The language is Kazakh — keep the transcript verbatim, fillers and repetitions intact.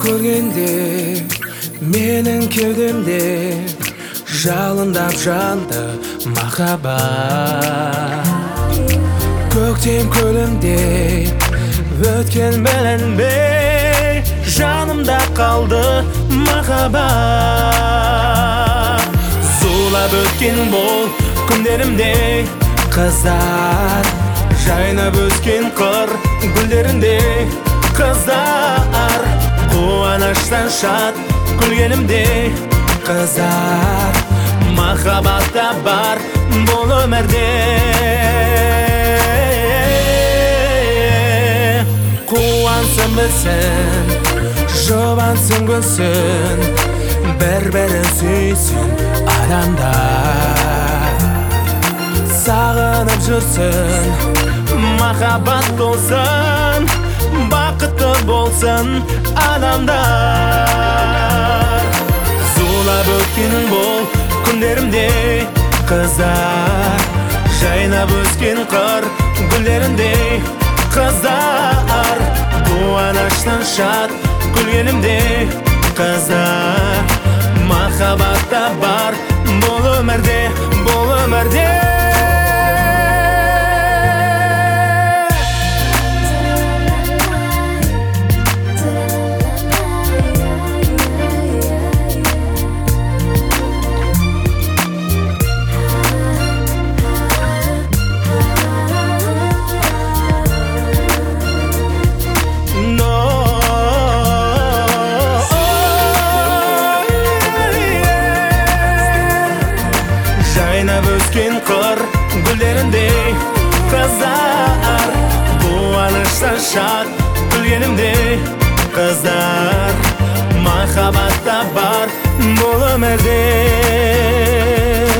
көргенде менің кеудемде жалындап жанды махаббат. Көктем көлімдей өткен білінбей жанымда қалды махаббат. Зулап өткен бұл күндерімде қыздар, жайнап өскен қыр гүлдерінде қыздар, қуаныштан шат күлгенімде қыздар, махаббатта бар бұл өмірде. Қуансын білсін, жұбансын гүлсін, бір-бірін сүйсін адамдар. Сағынып жүрсін, махаббат болсын, бақытты болсын адамдар. Зулап өткен бұл күндерімде қыздар, жайнап өскен қыр гүлдерінде қыздар, қуаныштан шат күлгенімде қыздар, махаббатта бар бұл өмірде, бұл өмірде. Жайнап өскен қыр гүлдерінде қыздар, қуаныштан шат күлгенімде қыздар, махаббатта бар бұл өмірде.